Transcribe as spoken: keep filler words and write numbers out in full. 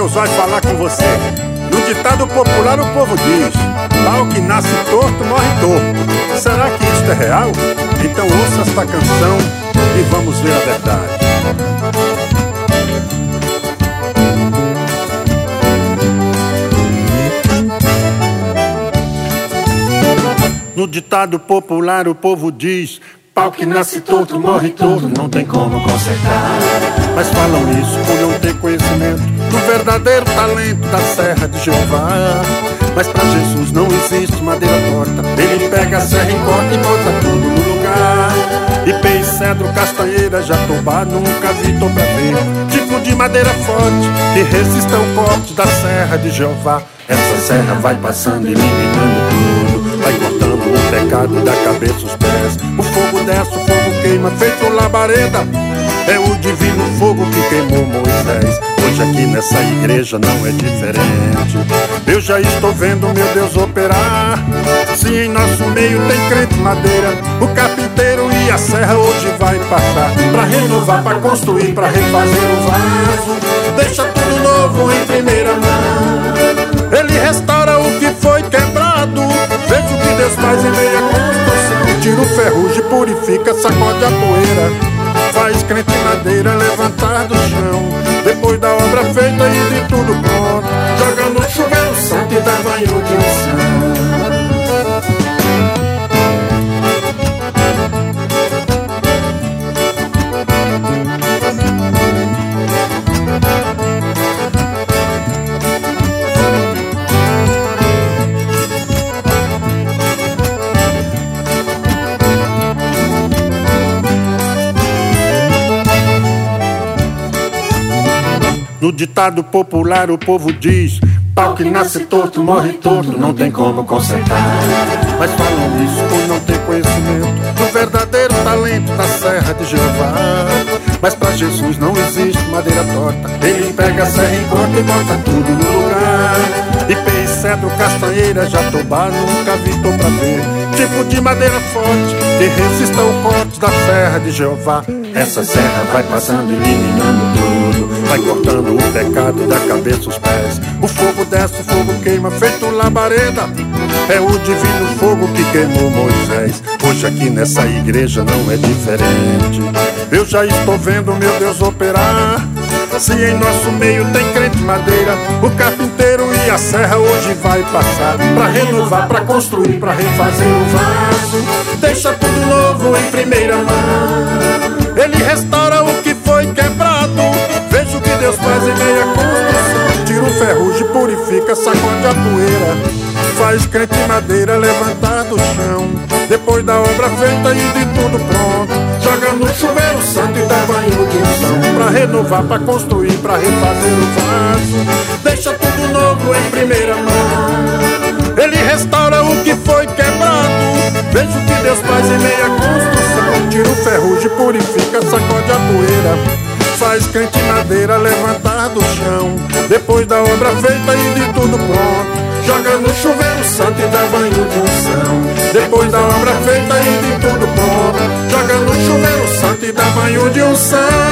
Deus vai falar com você. No ditado popular o povo diz: pau que nasce torto, morre torto. Será que isto é real? Então ouça esta canção e vamos ver a verdade. No ditado popular o povo diz: pau que nasce torto, morre torto, não tem como consertar. Mas falam isso por não ter conhecimento do verdadeiro talento da serra de Jeová. Mas pra Jesus não existe madeira torta. Ele pega a serra e corta e bota tudo no lugar. Ipê, cedro, castanheira, jatobá, nunca vi, tô pra ver tipo de madeira forte que resista ao corte da serra de Jeová. Essa serra vai passando, eliminando tudo, vai cortando o pecado da cabeça aos pés. O fogo desce, o fogo queima, feito labareda. É o divino fogo que queimou Moisés. Hoje aqui nessa igreja não é diferente. Eu já estou vendo meu Deus operar. Se em nosso meio tem crente madeira, o carpinteiro e a serra hoje vai passar pra renovar, pra construir, pra refazer o vaso. Deixa tudo novo em primeira mão. Ele restaura o que foi quebrado. Veja o que Deus faz em meio à construção. Tira o ferrugem, purifica, sacode a poeira. Faz crente madeira levantar do chão. Depois da obra feita e de tudo pronto, joga no chuveiro santo e dá banho de unção. No ditado popular o povo diz: pau que nasce torto, morre torto, não tem como consertar. Mas falam isso por não ter conhecimento do verdadeiro talento da serra de Jeová. Mas pra Jesus não existe madeira torta. Ele pega a serra e corta e bota tudo no lugar. Ipê, cedro, castanheira, jatobá, nunca vi, tô pra ver tipo de madeira forte que resista ao corte da serra de Jeová. Essa serra vai passando, eliminando tudo, vai cortando o pecado da cabeça aos pés. O fogo desce, o fogo queima, feito labareda. É o divino fogo que queimou Moisés. Hoje aqui nessa igreja não é diferente. Eu já estou vendo meu Deus operar. Se em nosso meio tem crente madeira, o carpinteiro e a serra hoje vai passar pra renovar, pra construir, pra refazer o vaso. Deixa tudo novo em primeira mão. Ele restaura o que foi quebrado. Veja o que Deus faz em meio à construção. Tira o ferrugem, purifica, sacode a poeira. Faz crente madeira levantar do chão. Depois da obra feita e de tudo pronto, joga no chuveiro santo e dá banho de unção. Pra renovar, pra construir, pra refazer o vaso. Deixa tudo novo em primeira mão. Ele restaura o que foi quebrado. Veja o que Deus faz em meio à construção. Tira o ferrugem, purifica, sacode a poeira. Faz crente madeira levantar do chão. Depois da obra feita e de tudo pronto, joga no chuveiro santo e dá banho de unção. Depois da obra feita e de tudo pronto, joga no chuveiro santo e dá banho de unção.